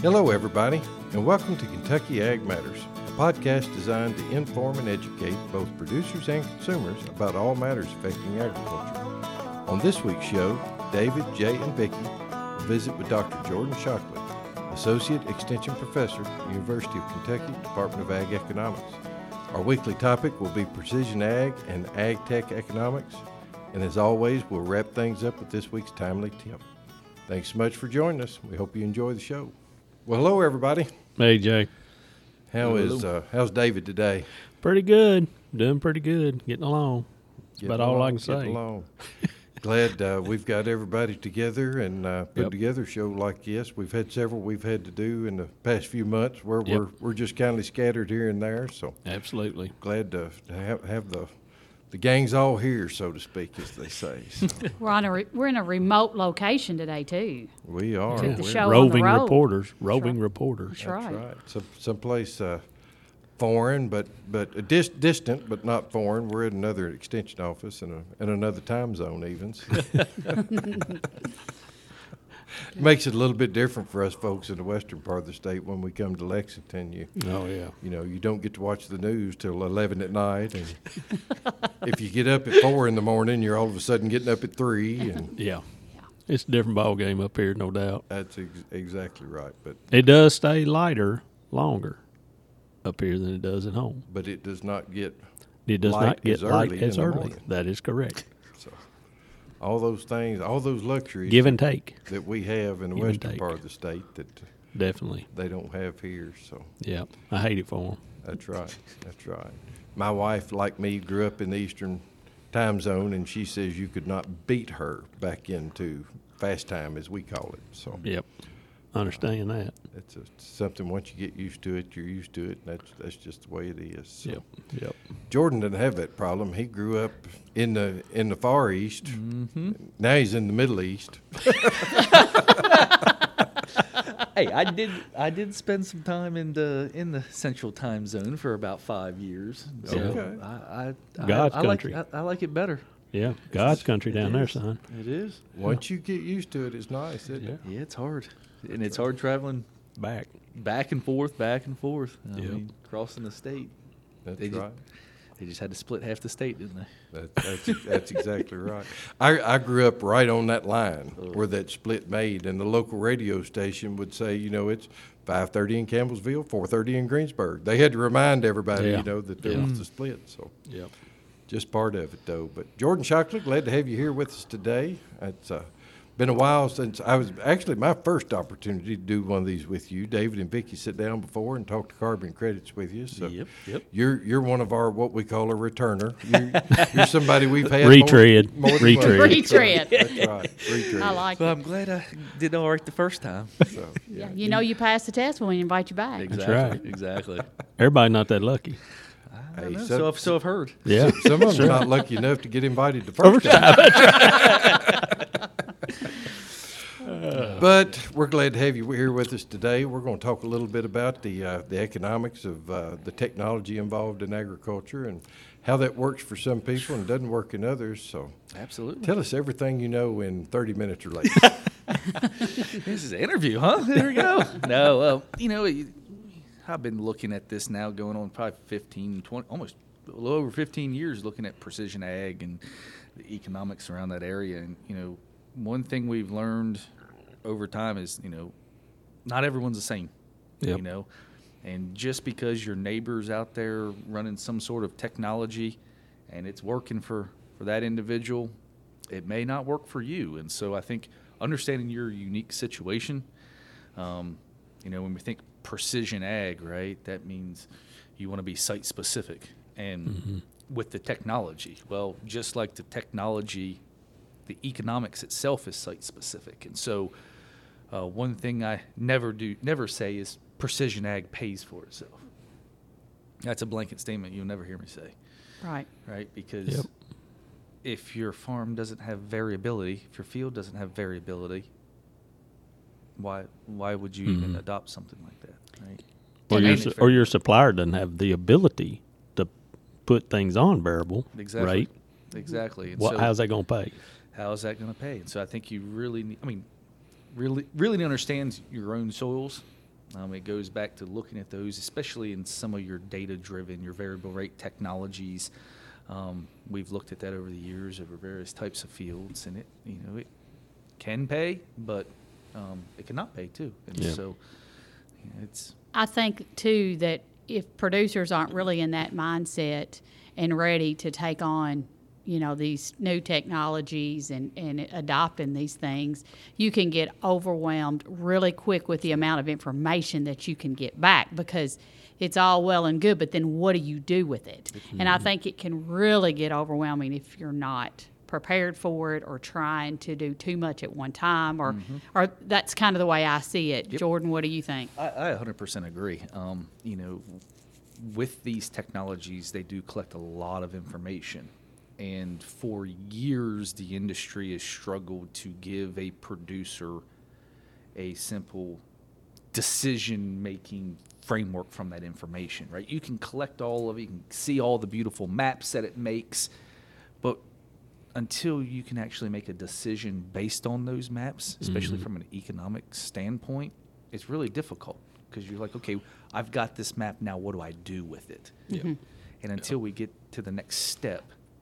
Hello, everybody, and welcome to Kentucky Ag Matters, a podcast designed to inform and educate both producers and consumers about all matters affecting agriculture. On this week's show, David, Jay, and Vicki will visit with Dr. Jordan Shockley, Associate Extension Professor, University of Kentucky, Department of Ag Economics. Our weekly topic will be precision ag and ag tech economics, and as always, we'll wrap things up with this week's timely tip. Thanks so much for joining us. We hope you enjoy the show. Well, hello, everybody. Hey, Jay. How's David today? Pretty good. Doing pretty good. Getting along. That's about all I can say. Glad we've got everybody together and put together a show like this. We've had several we've had to do in the past few months where we're just kind of scattered here and there. So absolutely glad to have the gang's all here, so to speak, as they say. So. We're in a remote location today too. We are. Took the show roving on the road. Roving reporters. That's right. So, someplace foreign, but distant, but not foreign. We're at another extension office in another time zone, even. So. Makes it a little bit different for us folks in the western part of the state when we come to Lexington. You don't get to watch the news till 11 at night, and if you get up at 4 in the morning, you're all of a sudden getting up at 3. And it's a different ball game up here, no doubt. That's exactly right. But it does stay lighter longer up here than it does at home. But it does not get light as early. That is correct. All those things, all those luxuries. Give and take. That we have in the western part of the state that definitely they don't have here. So yeah, I hate it for them. That's right. My wife, like me, grew up in the eastern time zone, and she says you could not beat her back into fast time, as we call it. So yep, I understand that. It's something once you get used to it, you're used to it, and that's just the way it is. So. Yep. Jordan didn't have that problem. He grew up in the Far East. Mm-hmm. Now he's in the Middle East. Hey, I did spend some time in the Central Time Zone for about 5 years. So okay. God's country. I like it better. Yeah, God's country down there, son. It is. Once you get used to it, it's nice, isn't it? Yeah, it's hard, and it's hard traveling back and forth. I mean, crossing the state. That's right. They just had to split half the state, didn't they? That's exactly right. I grew up right on that line where that split made, and the local radio station would say, it's 5:30 in Campbellsville, 4:30 in Greensburg. They had to remind everybody, that there was the split. So, just part of it, though. But Jordan Shockley, glad to have you here with us today. It's been a while since I was actually my first opportunity to do one of these with you. David and Vicki sit down before and talk to carbon credits with you. So you're one of our what we call a returner. You're somebody we've had retread. More Retread. That's right. Retread. I like Well, it. I'm glad I did all right the first time. So, you passed the test when we invite you back. Exactly. Everybody not that lucky. Hey, so I've heard. Yeah. Some of them are not lucky enough to get invited the first time. But we're glad to have you here with us today. We're going to talk a little bit about the economics of the technology involved in agriculture and how that works for some people and doesn't work in others. So absolutely, tell us everything you know in 30 minutes or less. This is an interview, huh? There we go. No, I've been looking at this now going on probably 15, 20, almost a little over 15 years looking at precision ag and the economics around that area. And, one thing we've learned over time is, not everyone's the same, and just because your neighbor's out there running some sort of technology and it's working for that individual, it may not work for you. And so I think understanding your unique situation, when we think precision ag, right, that means you want to be site specific and with the technology. Well, just like the technology, the economics itself is site specific. And so one thing I never say is precision ag pays for itself. That's a blanket statement you'll never hear me say. Right. Because if your farm doesn't have variability, if your field doesn't have variability, why would you even adopt something like that, right? Or your supplier doesn't have the ability to put things on variable, right? Exactly. And how's that going to pay? How is that going to pay? And so I think you really need, really understand your own soils It goes back to looking at those, especially in some of your data-driven, your variable rate technologies. We've looked at that over the years over various types of fields, and it can pay, but it cannot pay too. And so it's. I think too that if producers aren't really in that mindset and ready to take on, these new technologies and adopting these things, you can get overwhelmed really quick with the amount of information that you can get back, because it's all well and good, but then what do you do with it? Mm-hmm. And I think it can really get overwhelming if you're not prepared for it or trying to do too much at one time, or that's kind of the way I see it. Yep. Jordan, what do you think? I 100% agree. With these technologies, they do collect a lot of information. And for years, the industry has struggled to give a producer a simple decision-making framework from that information, right? You can collect all of it, you can see all the beautiful maps that it makes, but until you can actually make a decision based on those maps, especially from an economic standpoint, it's really difficult, because you're like, okay, I've got this map now, what do I do with it? Mm-hmm. And until we get to the next step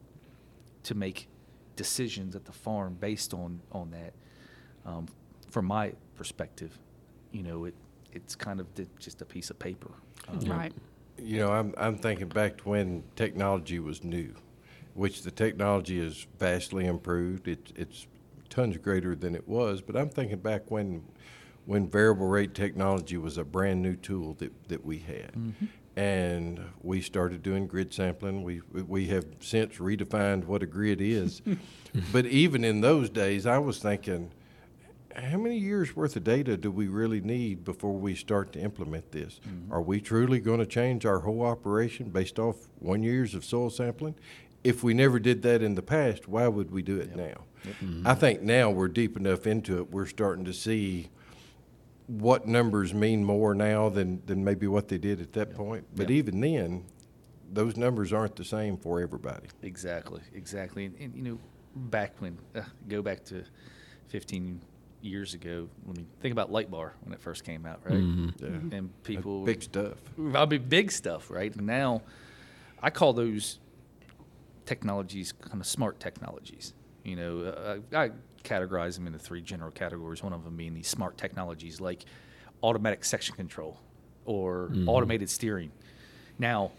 to make decisions at the farm based on that, from my perspective, it's kind of just a piece of paper. Right. I'm thinking back to when technology was new, which the technology is vastly improved. It's tons greater than it was, but I'm thinking back when variable rate technology was a brand new tool that we had. Mm-hmm. And we started doing grid sampling. We have since redefined what a grid is. But even in those days, I was thinking, how many years worth of data do we really need before we start to implement this? Mm-hmm. Are we truly going to change our whole operation based off 1 year of soil sampling? If we never did that in the past, why would we do it now? Yep. Mm-hmm. I think now we're deep enough into it, we're starting to see what numbers mean more now than maybe what they did at that point. But even then, those numbers aren't the same for everybody. Exactly. And back when, go back to 15 years ago, think about Light Bar when it first came out, right? Mm-hmm. Yeah. And people. Big stuff. Big stuff, right? And now, I call those technologies kind of smart technologies. I categorize them into three general categories, one of them being these smart technologies like automatic section control or automated steering. Now,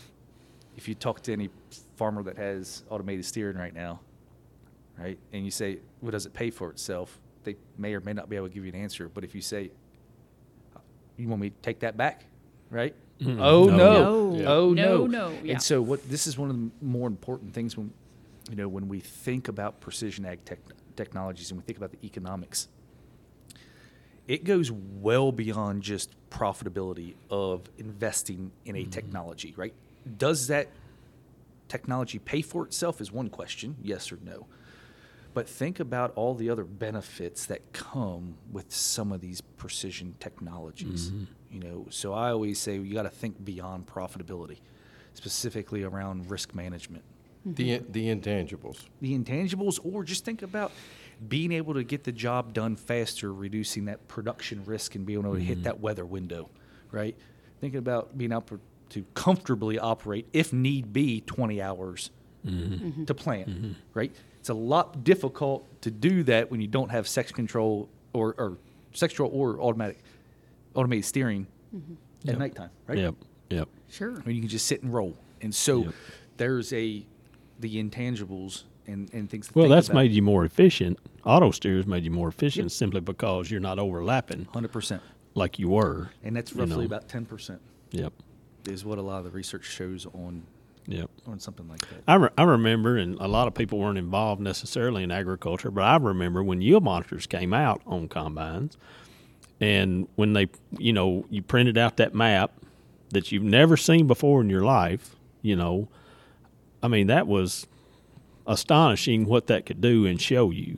if you talk to any farmer that has automated steering right now, right, and you say, well, does it pay for itself? They may or may not be able to give you an answer. But if you say, you want me to take that back, right? Mm-hmm. Oh, no. Yeah. Oh, no. No. Yeah. And so this is one of the more important things when we think about precision ag technologies and we think about the economics. It goes well beyond just profitability of investing in a technology, right? Does that technology pay for itself is one question, yes or no. But think about all the other benefits that come with some of these precision technologies. So I always say you got to think beyond profitability, specifically around risk management. The intangibles. The intangibles, or just think about being able to get the job done faster, reducing that production risk and being able to hit that weather window, right? Thinking about being able to comfortably operate, if need be, 20 hours to plant, right? It's a lot difficult to do that when you don't have section control or section control or automated steering at nighttime, right? Yep. Sure. I mean, you can just sit and roll. And so there's the intangibles and things to think that's about. made you more efficient. Auto steers made you more efficient simply because you're not overlapping 100%. like you were. And that's roughly about 10%. Yep. Is what a lot of the research shows on something like that. I remember, and a lot of people weren't involved necessarily in agriculture, but I remember when yield monitors came out on combines, and when they, you printed out that map that you've never seen before in your life, that was astonishing what that could do and show you.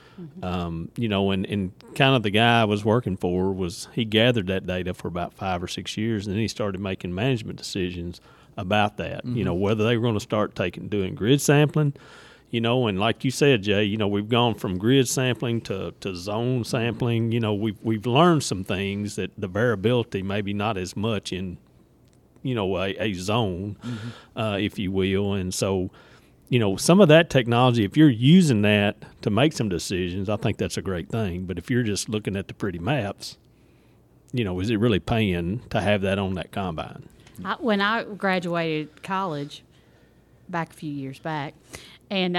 And kind of the guy I was working for he gathered that data for about 5 or 6 years, and then he started making management decisions about that. Whether they were going to start doing grid sampling, you know, and like you said, Jay, you know, we've gone from grid sampling to zone sampling. You know, we've learned some things that the variability maybe not as much in, you know, a zone, if you will. And so, you know, some of that technology, if you're using that to make some decisions, I think that's a great thing. But if you're just looking at the pretty maps, you know, is it really paying to have that on that combine? When I graduated college, back a few years back, and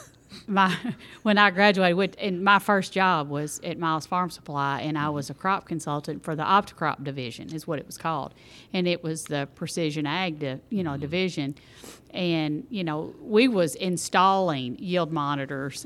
when I graduated, and my first job was at Miles Farm Supply, and I was a crop consultant for the Optocrop division, is what it was called, and it was the precision ag, division, and you know we was installing yield monitors,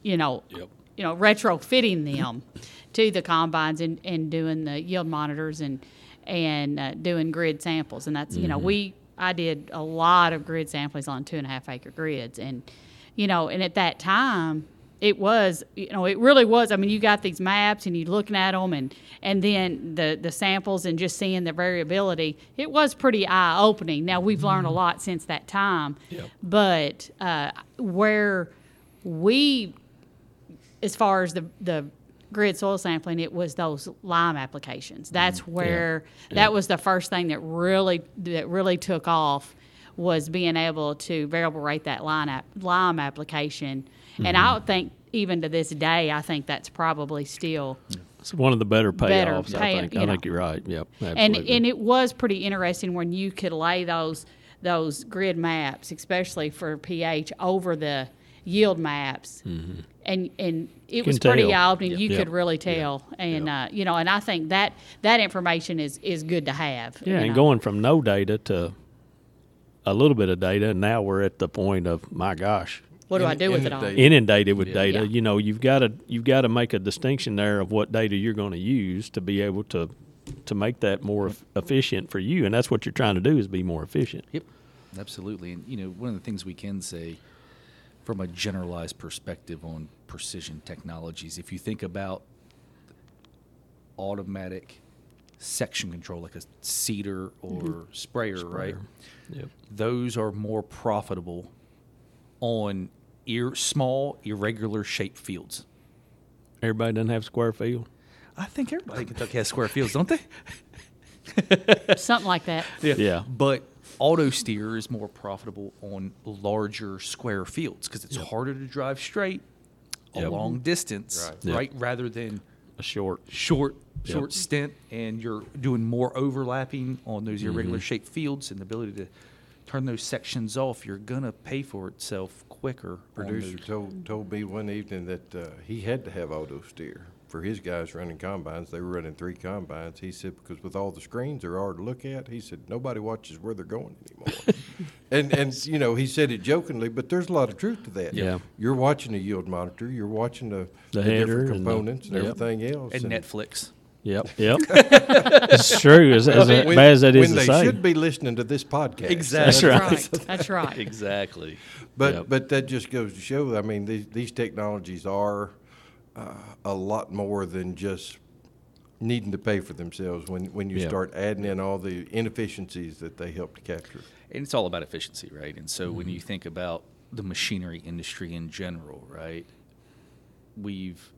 retrofitting them to the combines and doing the yield monitors and doing grid samples, and that's I did a lot of grid samplings on 2.5 acre grids, and at that time it was, it really was. I mean, you got these maps and you're looking at them, and then the samples and just seeing the variability. It was pretty eye opening. Now we've learned a lot since that time, but where we, as far as the grid soil sampling, it was those lime applications. That's where that was the first thing that really took off, was being able to variable rate that lime application. And I would think even to this day, I think that's probably still it's one of the better payoffs. I think you're right. Yep, absolutely. And it was pretty interesting when you could lay those grid maps, especially for pH, over the yield maps, and it was pretty eye-opening. You could really tell, and and I think that information is good to have. Yeah, and going from no data to a little bit of data, and now we're at the point of, my gosh, what do I do with it all? Inundated with data. Yeah. You've got to make a distinction there of what data you're going to use to be able to make that more efficient for you, and that's what you're trying to do, is be more efficient. Yep, absolutely. And one of the things we can say from a generalized perspective on precision technologies, if you think about automatic section control, like a seeder or sprayer, right? Yep. Those are more profitable on small, irregular shaped fields. Everybody doesn't have square field. I think everybody in Kentucky has square fields, don't they? Something like that. Yeah. But auto steer is more profitable on larger square fields because it's harder to drive straight a long distance, right? Rather than a short stint, and you're doing more overlapping on those irregular shaped fields, and the ability to turn those sections off, you're gonna pay for itself quicker. Producer told me one evening that he had to have auto steer for his guys running combines. They were running 3 combines. He said because with all the screens they're hard to look at, he said nobody watches where they're going anymore. and he said it jokingly, but there's a lot of truth to that. Yeah. You're watching a yield monitor, you're watching the header different components and everything else. And Netflix. Yep. It's true. As bad as that is to say. When they should be listening to this podcast. Exactly. That's right. Exactly. But that just goes to show, I mean, these technologies are a lot more than just needing to pay for themselves when you start adding in all the inefficiencies that they help to capture. And it's all about efficiency, right? And so when you think about the machinery industry in general, right, we've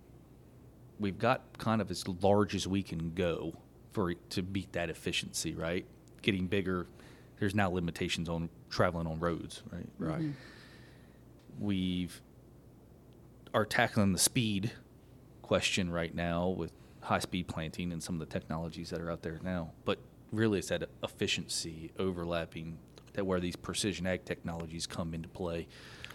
got kind of as large as we can go to beat that efficiency, right? Getting bigger, there's now limitations on traveling on roads, right? Right. We are tackling the speed question right now with high-speed planting and some of the technologies that are out there now. But really it's that efficiency overlapping that where these precision ag technologies come into play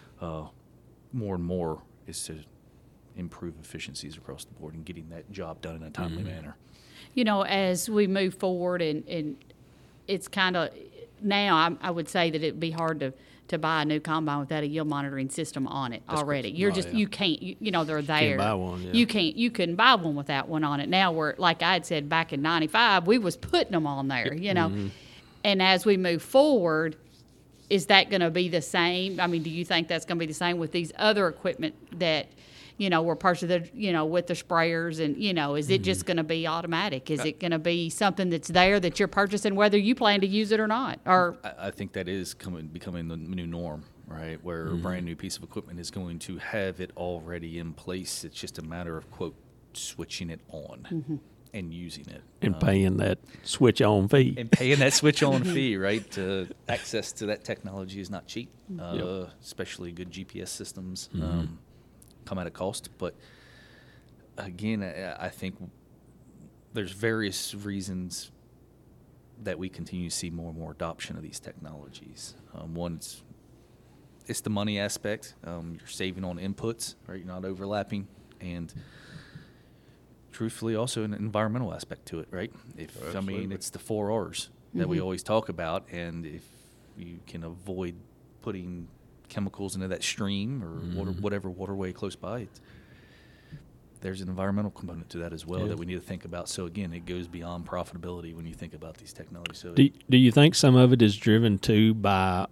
more and more, is to improve efficiencies across the board and getting that job done in a timely manner. As we move forward, and it's kind of now, I would say that it'd be hard to buy a new combine without a yield monitoring system on it already. You're you can't, they're there. You can't buy one, You couldn't buy one without one on it. Now we're, like I had said back in 95, we was putting them on there, And as we move forward, is that going to be the same? I mean, do you think that's going to be the same with these other equipment that, we're purchasing with the sprayers, and is it just going to be automatic? Is it going to be something that's there that you're purchasing whether you plan to use it or not? Or I think that is becoming the new norm, right? Where a brand new piece of equipment is going to have it already in place. It's just a matter of, quote, switching it on and using it. And paying that switch on fee. And paying that switch on fee, right? Access to that technology is not cheap, especially good GPS systems come at a cost. But again, I think there's various reasons that we continue to see more and more adoption of these technologies. One, it's the money aspect. You're saving on inputs, right? You're not overlapping. And truthfully, also an environmental aspect to it, right? It's the 4 R's that we always talk about, and if you can avoid putting chemicals into that stream or whatever waterway close by, there's an environmental component to that as well that we need to think about. So again, it goes beyond profitability when you think about these technologies. So do you think some of it is driven too by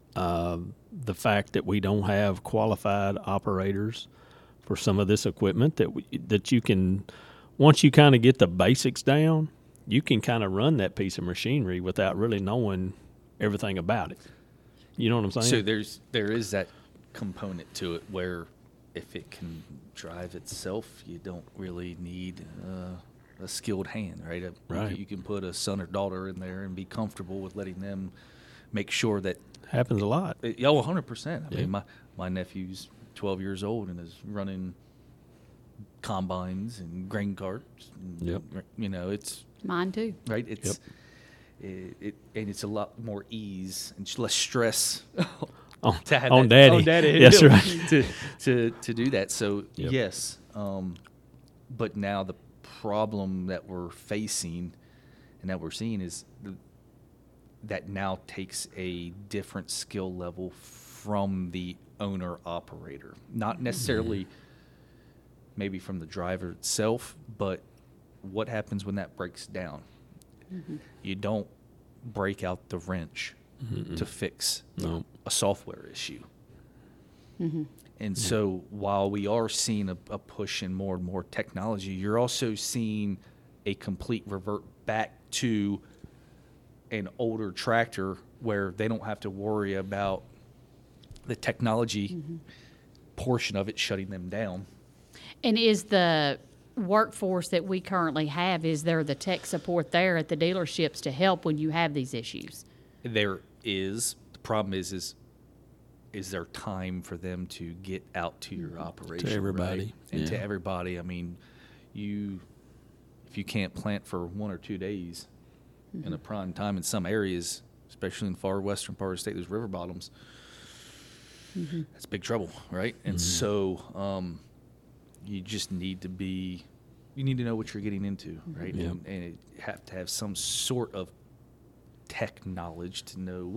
the fact that we don't have qualified operators for some of this equipment that you can, once you kind of get the basics down, you can kind of run that piece of machinery without really knowing everything about it. You know what I'm saying? So there is that component to it where if it can drive itself, you don't really need a skilled hand, right? Right. You can put a son or daughter in there and be comfortable with letting them make sure that happens a lot. 100%. I mean, my nephew's 12 years old and is running combines and grain carts. And, it's mine too. right. It's and it's a lot more ease and less stress to have on daddy. That's right. to do that. So yes, but now the problem that we're facing and that we're seeing is that now takes a different skill level from the owner operator, not necessarily maybe from the driver itself, but what happens when that breaks down? You don't break out the wrench to fix a software issue. And so while we are seeing a push in more and more technology, you're also seeing a complete revert back to an older tractor where they don't have to worry about the technology portion of it shutting them down. And is the workforce that we currently have, is there the tech support there at the dealerships to help when you have these issues? There is. The problem is there time for them to get out to your operation? To everybody. Right? And to everybody. I mean, if you can't plant for 1 or 2 days in a prime time in some areas, especially in the far western part of the state, those river bottoms, that's big trouble, right? And so you just need to know what you're getting into, right? And you have to have some sort of tech knowledge to know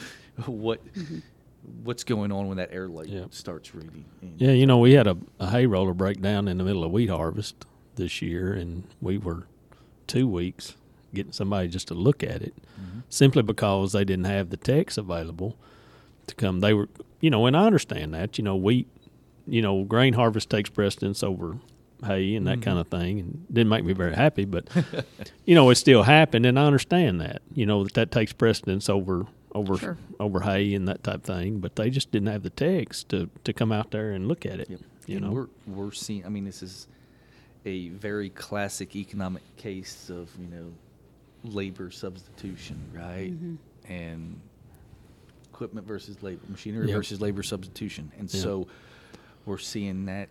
what's going on when that air light starts reading. Yeah, we had a hay roller breakdown in the middle of wheat harvest this year, and we were 2 weeks getting somebody just to look at it, simply because they didn't have the techs available to come. They were, and I understand that, wheat, grain harvest takes precedence over hay and that kind of thing, and didn't make me very happy, but it still happened, and I understand that, that takes precedence over hay and that type of thing, but they just didn't have the techs to come out there and look at it. We're seeing, I mean, this is a very classic economic case of labor substitution, right? And equipment versus labor, machinery versus labor substitution. And so we're seeing that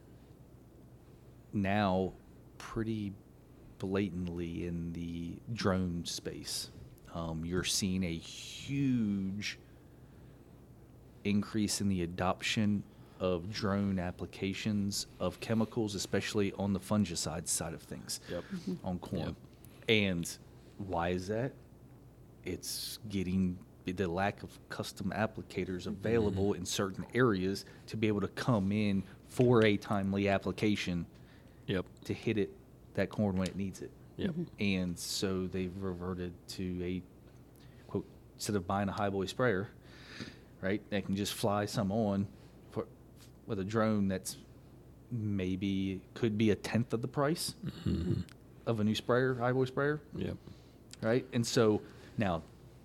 now pretty blatantly in the drone space. You're seeing a huge increase in the adoption of drone applications of chemicals, especially on the fungicide side of things, on corn. And why is that? It's getting the lack of custom applicators available in certain areas to be able to come in for a timely application to hit that corn when it needs it. And so they've reverted to a, quote, instead of buying a highboy sprayer, right, they can just fly some on with a drone that's maybe could be a tenth of the price of a new sprayer, highway sprayer. Yep. Right? And so now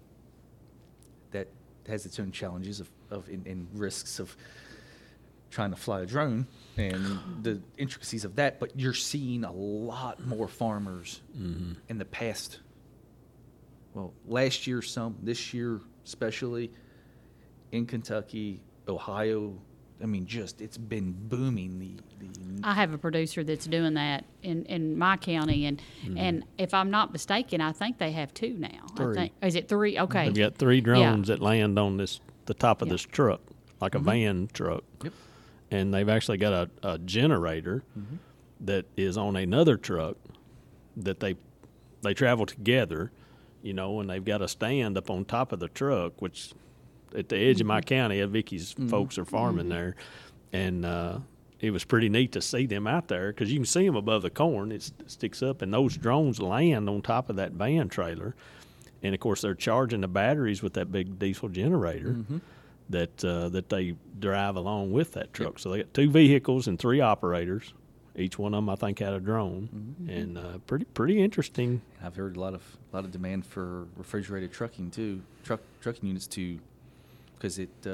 that has its own challenges and risks of trying to fly a drone and the intricacies of that, but you're seeing a lot more farmers in the past, well, last year some, this year especially, in Kentucky, Ohio. I mean, just it's been booming. I have a producer that's doing that in my county, and if I'm not mistaken, I think they have 2 now. 3. I think, is it 3? Okay. They've got 3 drones that land on the top of this truck, like a van truck. Yep. And they've actually got a generator that is on another truck that they travel together, you know, and they've got a stand up on top of the truck, which at the edge of my county, Vicky's folks are farming there. And it was pretty neat to see them out there because you can see them above the corn. It sticks up, and those drones land on top of that van trailer. And, of course, they're charging the batteries with that big diesel generator that they drive along with that truck. So they got 2 vehicles and 3 operators. Each one of them, I think, had a drone, and pretty interesting. I've heard a lot of demand for refrigerated trucking too, trucking units too, because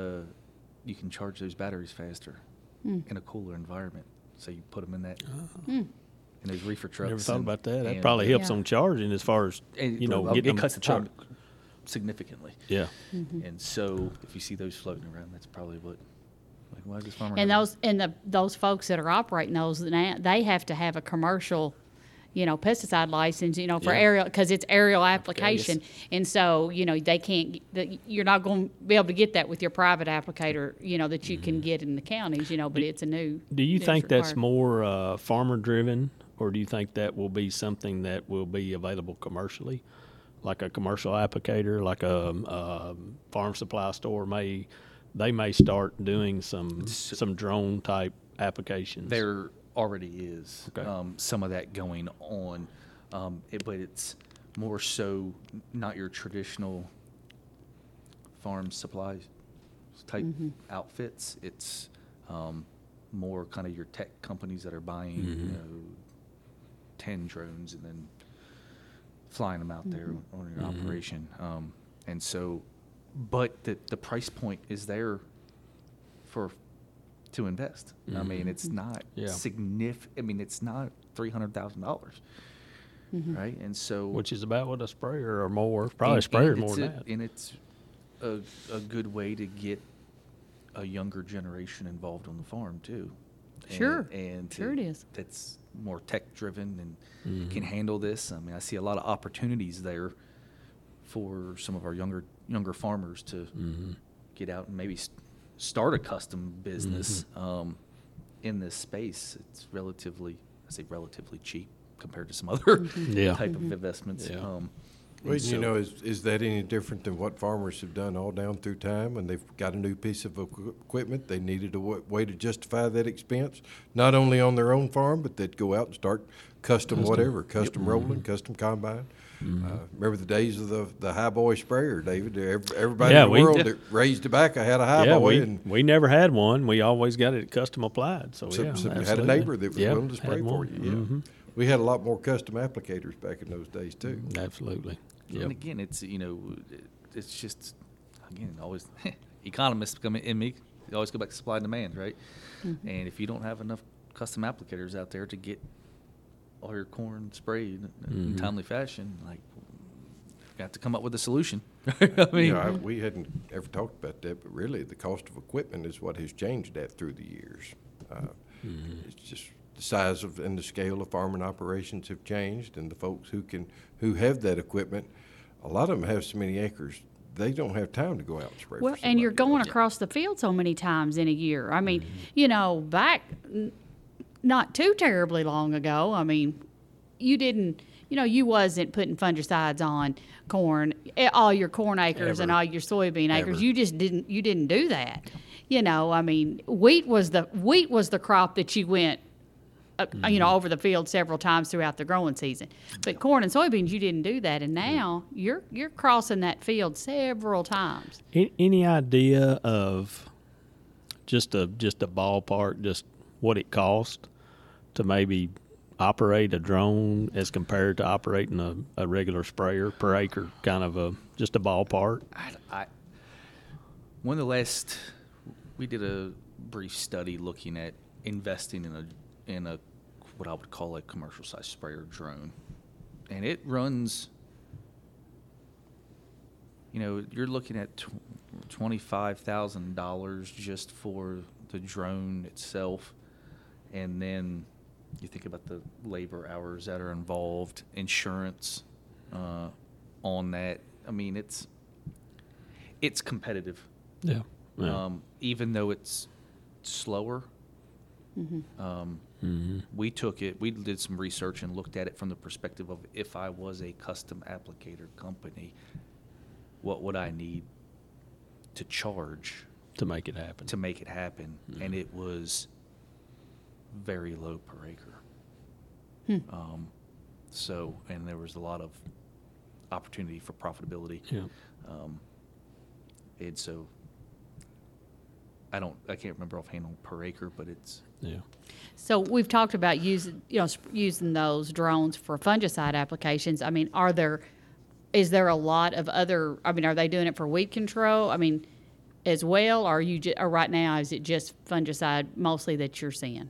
you can charge those batteries faster in a cooler environment. So you put them in that in those reefer trucks. Never thought about that. That probably helps on charging as far as getting it them cuts the time significantly. Yeah. And so if you see those floating around, that's probably what. Like, why is this farmer? And those folks that are operating those, they have to have a commercial, pesticide license, for aerial, because it's aerial application. And so, they can't. You're not going to be able to get that with your private applicator, that you can get in the counties, but it's a new. Do you think that's required. more farmer driven, or do you think that will be something that will be available commercially, like a commercial applicator, like a farm supply store may? They may start doing some drone type applications. There already is Okay. Some of that going on, but it's more so not your traditional farm supply type outfits. It's more kind of your tech companies that are buying 10 drones and then flying them out there on your operation. And so, but the price point is there to invest. I mean, it's not significant. I mean, it's not $300,000, right? And so, which is about what a sprayer or more, probably a sprayer more than that. And it's a good way to get a younger generation involved on the farm too. Sure, and sure it is. That's more tech driven and can handle this. I mean, I see a lot of opportunities there for some of our younger farmers to get out and maybe start a custom business in this space. It's relatively cheap compared to some other type of investments. Yeah. Well, is that any different than what farmers have done all down through time when they've got a new piece of equipment? They needed a way to justify that expense, not only on their own farm, but they'd go out and start custom rolling, custom combine. Remember the days of the high boy sprayer, David? Everybody in the world that raised tobacco had a high boy. We never had one. We always got it custom applied. So you had a neighbor that was willing to spray for you. Yeah. We had a lot more custom applicators back in those days too. Absolutely. And again, it's it's just always economists come in me. They always go back to supply and demand, right? And if you don't have enough custom applicators out there to get all your corn sprayed in timely fashion, like you have to come up with a solution. I mean, we hadn't ever talked about that, but really the cost of equipment is what has changed that through the years. It's just the size and the scale of farming operations have changed, and the folks who have that equipment, a lot of them have so many acres, they don't have time to go out and spray. Well, and you're going across the field so many times in a year. I mean, back not too terribly long ago, I mean, you wasn't putting fungicides on corn, all your corn acres and all your soybean acres. You just didn't do that. I mean, wheat was the crop that you went over the field several times throughout the growing season. But corn and soybeans, you didn't do that, and now you're crossing that field several times. Any idea of just a ballpark, just what it costs to maybe operate a drone as compared to operating a regular sprayer per acre, kind of just a ballpark? One of the last, we did a brief study looking at investing in a what I would call a commercial size sprayer drone, and it runs. You're looking at $25,000 just for the drone itself, and then you think about the labor hours that are involved, insurance on that. I mean, it's competitive. Yeah. Even though it's slower. We did some research and looked at it from the perspective of, if I was a custom applicator company, what would I need to charge To make it happen. And it was very low per acre. And there was a lot of opportunity for profitability. Yeah. And so I can't remember offhand on per acre, but it's. Yeah. So we've talked about using those drones for fungicide applications. I mean, is there a lot of other? I mean, are they doing it for weed control? I mean, as well, or or right now is it just fungicide mostly that you're seeing?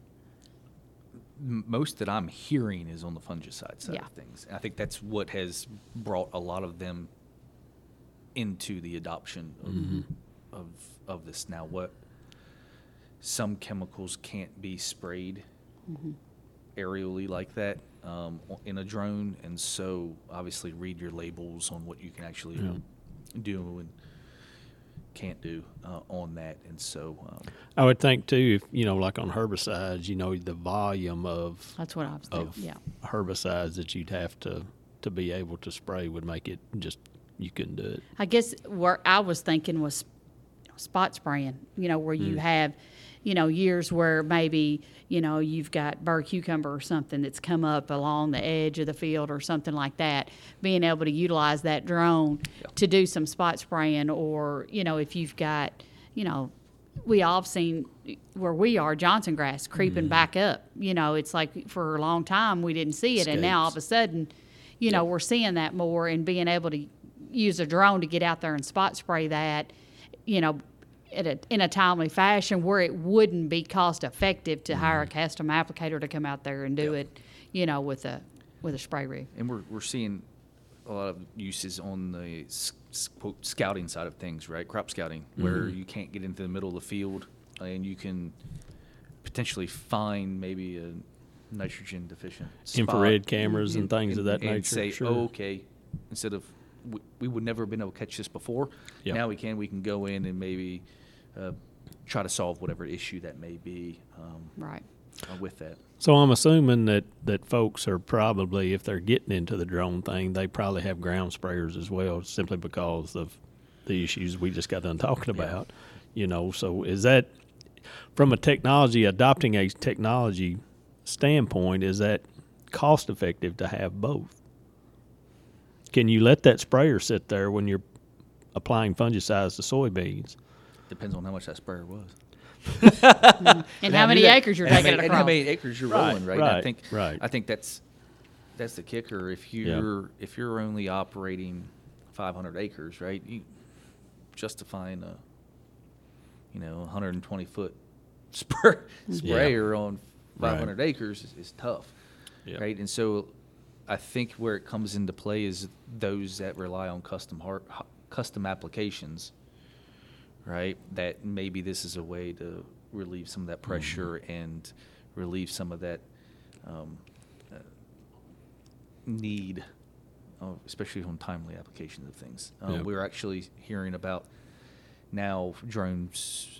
Most that I'm hearing is on the fungicide side Yeah. of things. I think that's what has brought a lot of them into the adoption of this. Now, some chemicals can't be sprayed aerially like that in a drone, and so obviously read your labels on what you can actually do and can't do on that. And so I would think too, if like on herbicides, the volume of That's what I was thinking. Yeah. herbicides that you'd have to be able to spray would make it just, you couldn't do it. I guess where I was thinking was spot spraying, where you have, years where maybe, you've got burr cucumber or something that's come up along the edge of the field or something like that, being able to utilize that drone to do some spot spraying, or, if you've got, we all have seen where we are, Johnson grass creeping back up. It's like for a long time we didn't see it, and now all of a sudden, we're seeing that more, and being able to use a drone to get out there and spot spray that, in a timely fashion where it wouldn't be cost effective to hire a custom applicator to come out there and do it, with a spray rig. and we're seeing a lot of uses on the quote scouting side of things, right? Crop scouting, where you can't get into the middle of the field, and you can potentially find maybe a nitrogen deficient spot. Infrared cameras and things of that nature. And say, sure. oh, okay, instead of we would never have been able to catch this before. Yep. Now we can go in and maybe try to solve whatever issue that may be Right. with that. So I'm assuming that folks are probably, if they're getting into the drone thing, they probably have ground sprayers as well, simply because of the issues we just got done talking about. So is that, from adopting a technology standpoint, is that cost effective to have both? Can you let that sprayer sit there when you're applying fungicides to soybeans? Depends on how much that sprayer was. And how many acres you're taking it And across. how many acres you're rolling, right? I think that's the kicker. If you're only operating 500 acres, right? You justifying a 120-foot sprayer on 500 acres is tough, right? And so I think where it comes into play is those that rely on custom applications, right? That maybe this is a way to relieve some of that pressure and relieve some of that need, especially on timely applications of things. We're actually hearing about now drones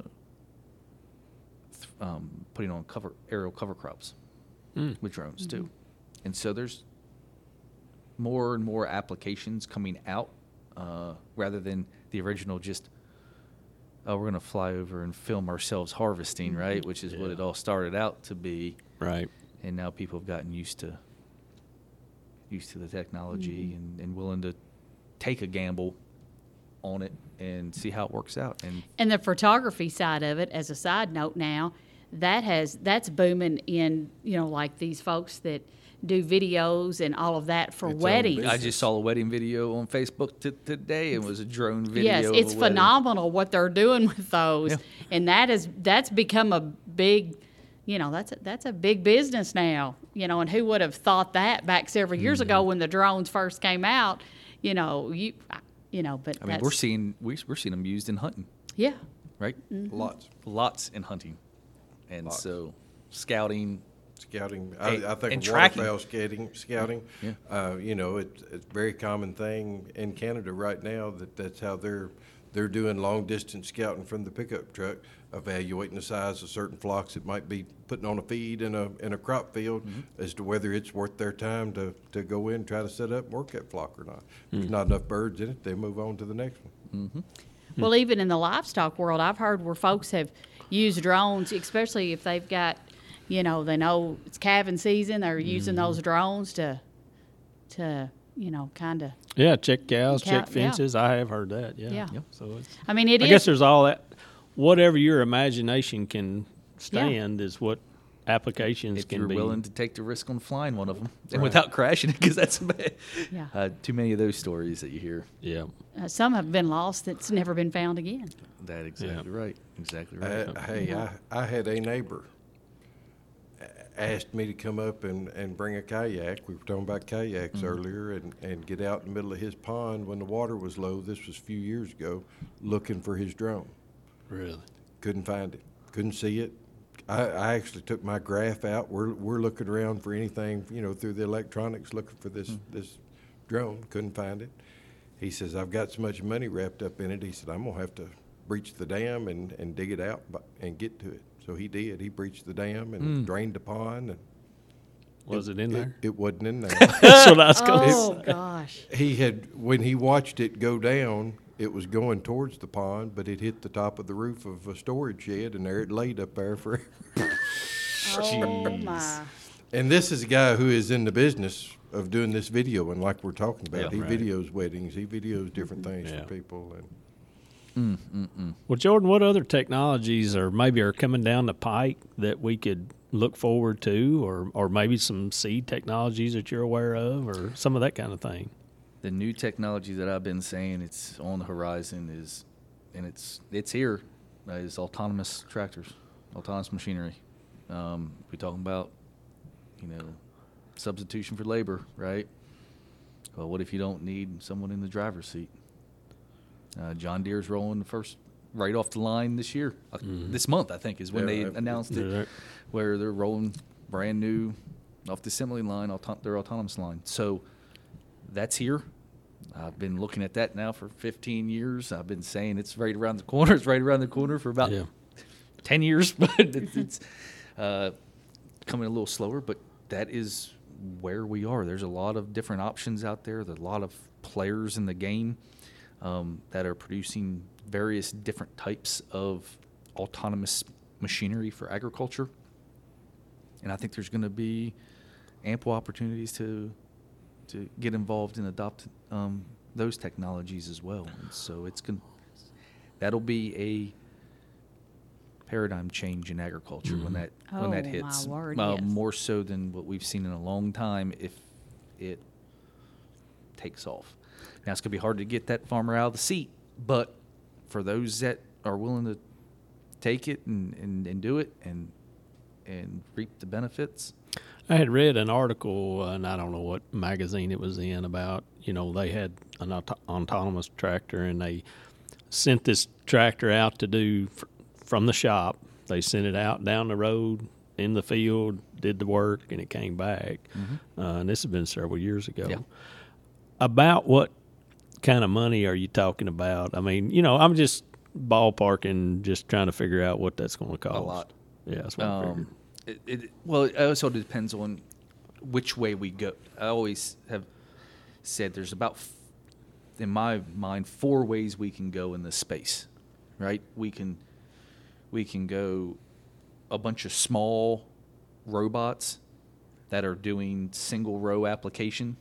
putting on aerial cover crops with drones too. And so there's more and more applications coming out rather than the original just, we're going to fly over and film ourselves harvesting, right? Which is what it all started out to be. Right. And now people have gotten used to the technology and willing to take a gamble on it and see how it works out. And the photography side of it, as a side note now, that's booming in, like these folks that do videos and all of that for Its own weddings. business. I just saw a wedding video on Facebook today. It was a drone video. Yes, of it's a wedding. phenomenal what they're doing with those, Yeah. and that's become a big, that's a big business now. And who would have thought that back several years Mm-hmm. ago when the drones first came out? But I mean, we're seeing them used in hunting, yeah. right? Lots in hunting, and Lots. so scouting. Scouting, And- I think and of tracking. waterfowl scouting. Yeah. It's a very common thing in Canada right now that's how they're doing long distance scouting from the pickup truck, evaluating the size of certain flocks that might be putting on a feed in a crop field as to whether it's worth their time to go in and try to set up and work that flock or not. If there's not enough birds in it, they move on to the next one. Well, even in the livestock world, I've heard where folks have used drones, especially if they've got, they know it's calving season. They're using those drones to kind of. Yeah, check cows, Cow- check fences. I have heard that. Yeah. Yeah. Yep. So it's, I mean, I guess there's all that. Whatever your imagination can stand is what applications If can you're be. willing to take the risk on flying one of them and without crashing it, because that's Yeah. too many of those stories that you hear. Yeah. Some have been lost that's never been found again. That exactly right. Exactly right. Hey, I had a neighbor asked me to come up and bring a kayak. We were talking about kayaks earlier, and get out in the middle of his pond when the water was low. This was a few years ago, looking for his drone. Really. Couldn't find it. Couldn't see it. I actually took my graph out. We're looking around for anything, through the electronics, looking for this drone. Couldn't find it. He says, I've got so much money wrapped up in it. He said, I'm going to have to breach the dam and dig it out and get to it. So he did. He breached the dam and drained the pond. And Was it in there? It wasn't in there. That's what I was going to Oh, gosh. When he watched it go down, it was going towards the pond, but it hit the top of the roof of a storage shed, and there it laid up there forever. Oh, my. And this is a guy who is in the business of doing this video, and like we're talking about, Yeah, he right. videos weddings, he videos different things Yeah. for people. And Well, Jordan, what other technologies are coming down the pike that we could look forward to, or maybe some seed technologies that you're aware of, or some of that kind of thing? The new technology that I've been saying it's on the horizon it's here, is autonomous tractors, autonomous machinery. We're talking about, substitution for labor, right? Well, what if you don't need someone in the driver's seat? John Deere's rolling the first right off the line this year. This month, I think, is when Yeah, they announced it, Right. where they're rolling brand new off the assembly line, their autonomous line. So that's here. I've been looking at that now for 15 years. I've been saying it's right around the corner. It's right around the corner for about Yeah. 10 years, but it's coming a little slower. But that is where we are. There's a lot of different options out there. There's a lot of players in the game that are producing various different types of autonomous machinery for agriculture. And I think there's going to be ample opportunities to get involved and adopt those technologies as well. And so that'll be a paradigm change in agriculture when that Oh, my hits. word, yes. More so than what we've seen in a long time if it takes off. Now, it's going to be hard to get that farmer out of the seat, but for those that are willing to take it and do it and reap the benefits. I had read an article, and I don't know what magazine it was in, about, they had an autonomous tractor, and they sent this tractor out to do from the shop. They sent it out down the road in the field, did the work, and it came back. And this has been several years ago. Yeah. About what kind of money are you talking about? I mean, I'm just ballparking, just trying to figure out what that's going to cost. A lot. Yeah, that's what I figured. Well, it also depends on which way we go. I always have said there's about, in my mind, 4 ways we can go in this space, right? We can go a bunch of small robots that are doing single row application,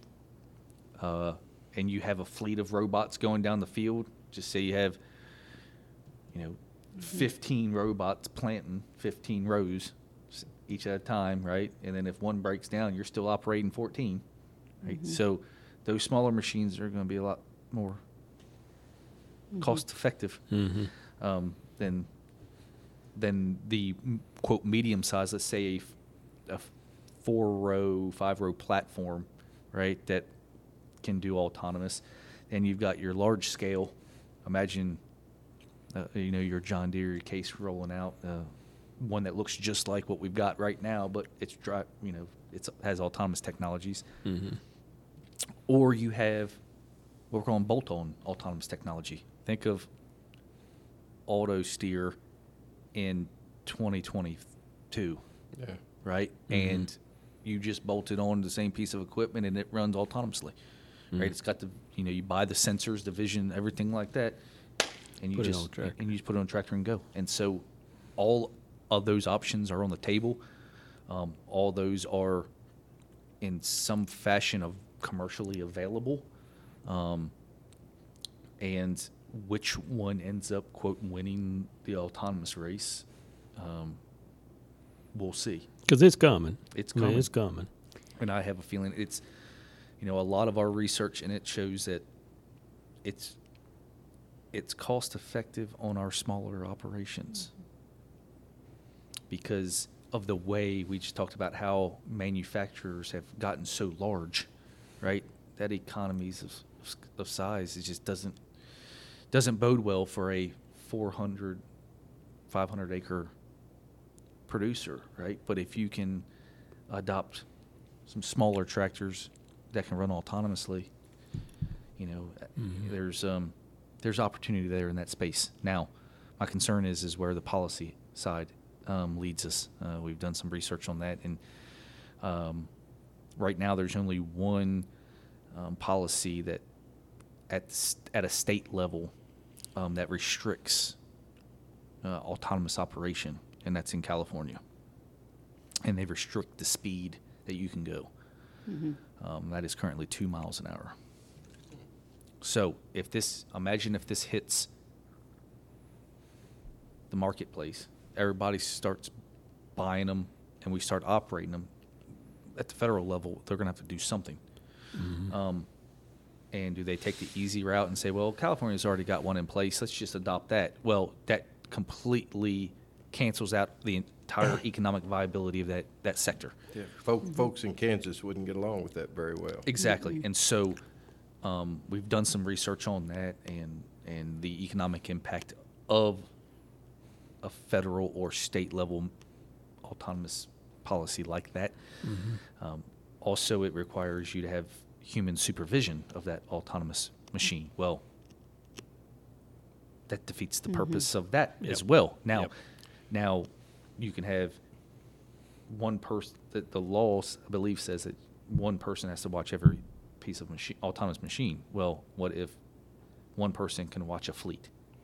and you have a fleet of robots going down the field. Just say you have, 15 robots planting 15 rows each at a time, right? And then if one breaks down, you're still operating 14, right? So those smaller machines are going to be a lot more cost effective than the quote medium size. Let's say a 4-row, 5-row platform, right? That can do autonomous. And you've got your large scale. Imagine, your John Deere case rolling out. One that looks just like what we've got right now, but it has autonomous technologies. Or you have what we're calling bolt-on autonomous technology. Think of auto steer in 2022, right? And you just bolt it on the same piece of equipment and it runs autonomously, right? It's got you buy the sensors, the vision, everything like that, and you just put it on a tractor and go. And so all of those options are on the table. All those are in some fashion of commercially available. And which one ends up, quote, winning the autonomous race, we'll see. Because it's coming. It's coming. It's coming. And I have a feeling it's, a lot of our research in it shows that it's cost effective on our smaller operations because of the way we just talked about how manufacturers have gotten so large, right? That economies of size, it just doesn't bode well for a 400, 500 acre producer, right? But if you can adopt some smaller tractors that can run autonomously, there's opportunity there in that space. Now, my concern is where the policy side leads us. We've done some research on that, and right now there's only one policy that at a state level that restricts autonomous operation, and that's in California. And they restrict the speed that you can go. That is currently 2 miles an hour. So imagine if this hits the marketplace, everybody starts buying them, and we start operating them. At the federal level, they're going to have to do something. And do they take the easy route and say, well, California's already got one in place, let's just adopt that? Well, that completely cancels out the entire economic viability of that sector. Yeah, folks in Kansas wouldn't get along with that very well. Exactly. And so we've done some research on that and the economic impact of a federal or state level autonomous policy like that. Also, it requires you to have human supervision of that autonomous machine. Well, that defeats the purpose of that as well. Now you can have one person. The law, I believe, says that one person has to watch every piece of autonomous machine. Well, what if one person can watch a fleet?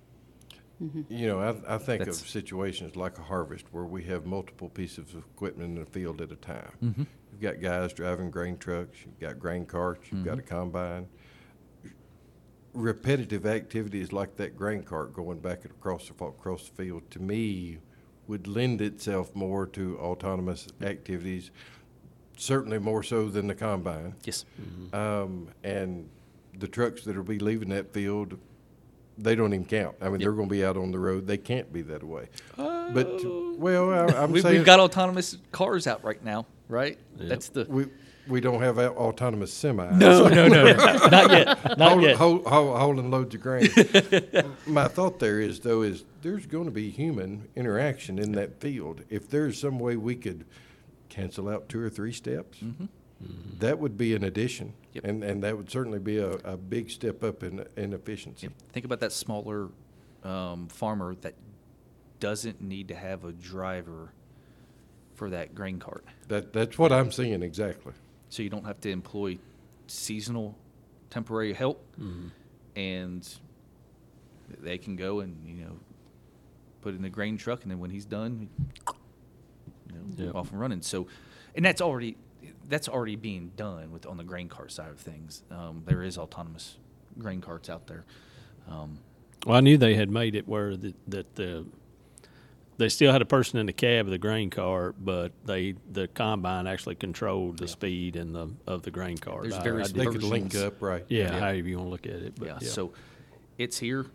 I think of situations like a harvest where we have multiple pieces of equipment in the field at a time. You've got guys driving grain trucks, you've got grain carts, you've got a combine. Repetitive activities like that grain cart going back and across the field, to me, would lend itself more to autonomous activities, certainly more so than the combine. Yes. And the trucks that will be leaving that field, they don't even count. I mean, they're going to be out on the road. They can't be that way. But, I'm saying... We've got autonomous cars out right now, right? Yep. That's the... We don't have autonomous semis. No. Not yet. Not yet. Hauling loads of grain. My thought there is there's going to be human interaction in that field. If there's some way we could cancel out 2 or 3 steps, that would be an addition. Yep. And that would certainly be a big step up in efficiency. Yep. Think about that smaller farmer that doesn't need to have a driver for that grain cart. That's what I'm seeing exactly. So you don't have to employ seasonal temporary help, and they can go and put in the grain truck, and then when he's done, off and running. So, and that's already being done on the grain cart side of things. There is autonomous grain carts out there. Well, I knew they had made it where they still had a person in the cab of the grain cart, but the combine actually controlled the speed of the grain cart. There's various They could link versions. up, right? Yeah, however you want to look at it. But Yeah, so it's here.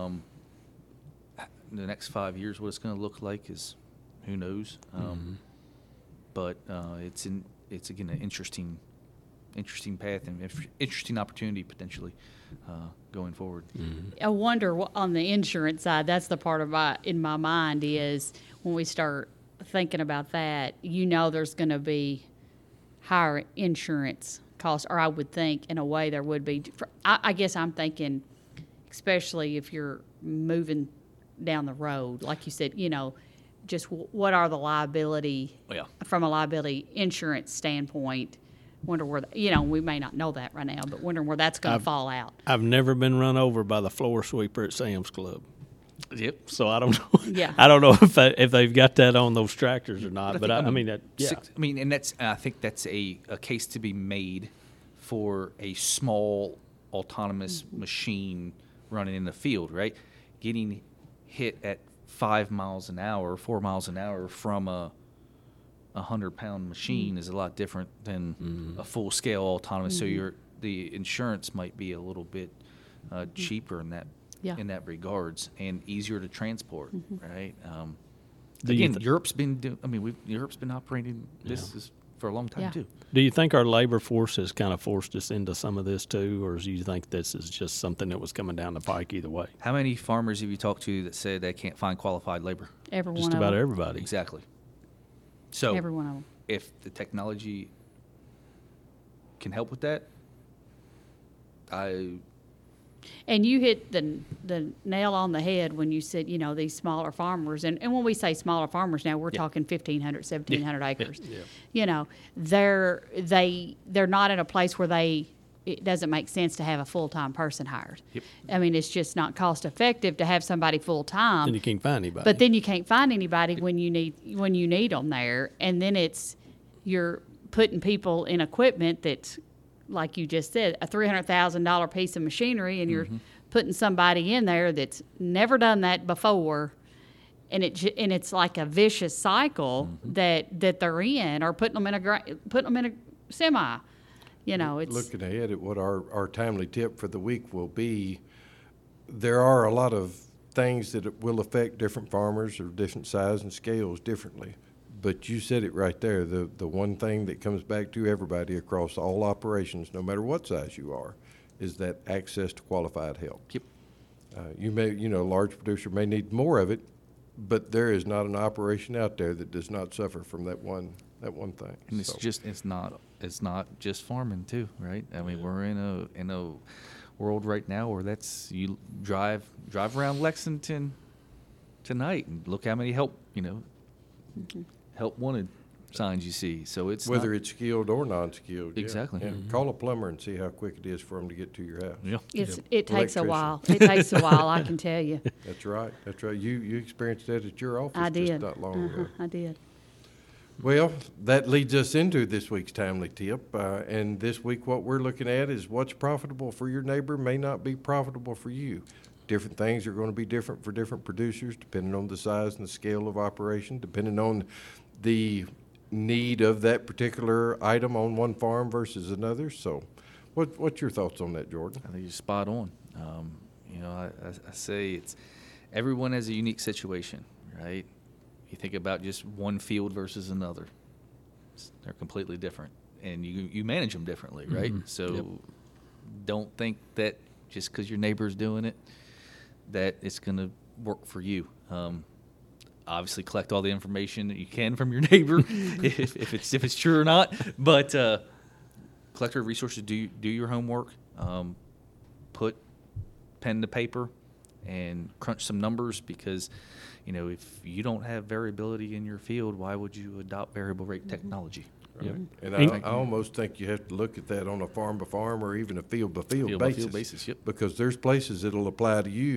The next 5 years, what it's going to look like is who knows. But it's again an interesting path and interesting opportunity potentially going forward. I wonder on the insurance side, that's the part in my mind is when we start thinking about that, there's going to be higher insurance costs, or I would think in a way there would be. I guess I'm thinking, especially if you're moving down the road, like you said, just what are the liability from a liability insurance standpoint. Wonder where, we may not know that right now, but wondering where that's going to fall out. I've never been run over by the floor sweeper at Sam's Club. Yep. So I don't know. Yeah. I don't know if they've got that on those tractors or not. But I mean, and I think that's a case to be made for a small autonomous machine running in the field, right? Getting hit at 5 miles an hour, 4 miles an hour from a 100-pound machine is a lot different than a full-scale autonomous. So the insurance might be a little bit cheaper in that regards and easier to transport, right? Again, Europe's been Europe's been operating this for a long time too. Do you think our labor force has kind of forced us into some of this too, or do you think this is just something that was coming down the pike either way? How many farmers have you talked to that say they can't find qualified labor? Every one Just of about them. everybody. Exactly. So Every one of them. if the technology can help with that, And you hit the nail on the head when you said, these smaller farmers. And when we say smaller farmers now, we're talking 1,500, 1,700 acres. They're not in a place where it doesn't make sense to have a full-time person hired. Yep. I mean, it's just not cost-effective to have somebody full-time. And you can't find anybody. But then you can't find anybody when you need them there. And then you're putting people in equipment that's, like you just said, a $300,000 piece of machinery, and you're putting somebody in there that's never done that before, and it's like a vicious cycle that they're in, or putting them in a semi. It's Looking ahead at what our timely tip for the week will be, there are a lot of things that will affect different farmers or different size and scales differently. But you said it right there. The one thing that comes back to everybody across all operations, no matter what size you are, is that access to qualified help. Yep. You may, a large producer may need more of it, but there is not an operation out there that does not suffer from that one thing. And it's not just farming too, right? I mean, we're in a world right now where you drive around Lexington tonight and look how many help wanted signs you see. So it's whether it's skilled or non-skilled. Exactly. Yeah. Call a plumber and see how quick it is for them to get to your house. Yeah. It takes a Electrician. while. It takes a while, I can tell you. That's right. You experienced that at your office I did. just not long ago. I did. Well, that leads us into this week's timely tip. And this week what we're looking at is what's profitable for your neighbor may not be profitable for you. Different things are going to be different for different producers depending on the size and the scale of operation, depending on the need of that particular item on one farm versus another. So what's your thoughts on that, Jordan? I think you're spot on. I say it's everyone has a unique situation, right? You think about just one field versus another. They're completely different, and you manage them differently, right? So don't think that just because your neighbor's doing it, that it's going to work for you. Obviously, collect all the information that you can from your neighbor, if it's true or not. But collect your resources. Do your homework. Put pen to paper and crunch some numbers, because if you don't have variability in your field, why would you adopt variable rate technology? Right. And I almost think you have to look at that on a farm by farm or even a field by field basis. Yep. Because there's places that'll apply to you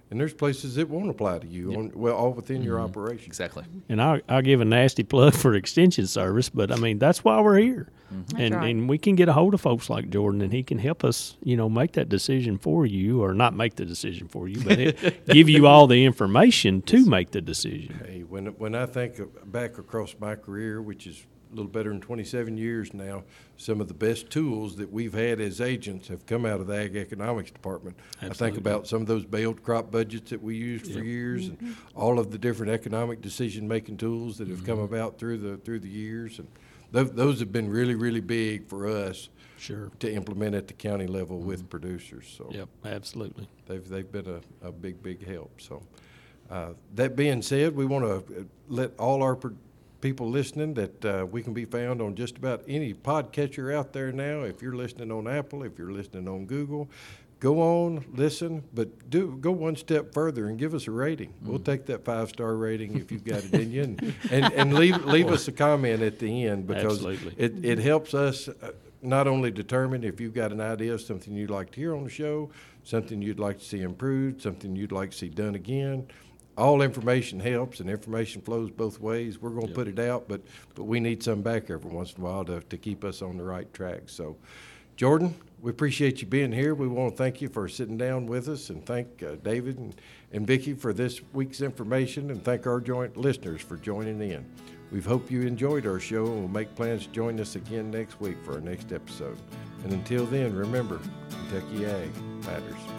and there's places that won't apply to you, all within your operation. Exactly. And I'll give a nasty plug for Extension Service, but I mean, that's why we're here. That's right. And we can get a hold of folks like Jordan, and he can help us, make that decision for you, or not make the decision for you, but give you all the information to make the decision. Hey, when I think back across my career, which is a little better than 27 years now, some of the best tools that we've had as agents have come out of the Ag Economics Department. Absolutely. I think about some of those bailed crop budgets that we used for years, and all of the different economic decision-making tools that have come about through the years, and those have been really, really big for us. Sure. To implement at the county level with producers. So Yep, absolutely. they've been a big help. So that being said, we want to let all our people listening that we can be found on just about any podcatcher out there now. If you're listening on Apple, if you're listening on Google, go on, listen, but go one step further and give us a rating. We'll take that 5-star rating if you've got it in you, and leave us a comment at the end, because Absolutely. it helps us not only determine if you've got an idea of something you'd like to hear on the show, something you'd like to see improved, something you'd like to see done again. All information helps, and information flows both ways. We're going to put it out, but we need some back every once in a while to keep us on the right track. So, Jordan, we appreciate you being here. We want to thank you for sitting down with us, and thank David and Vicki for this week's information, and thank our joint listeners for joining in. We hope you enjoyed our show, and we'll make plans to join us again next week for our next episode. And until then, remember, Kentucky Ag matters.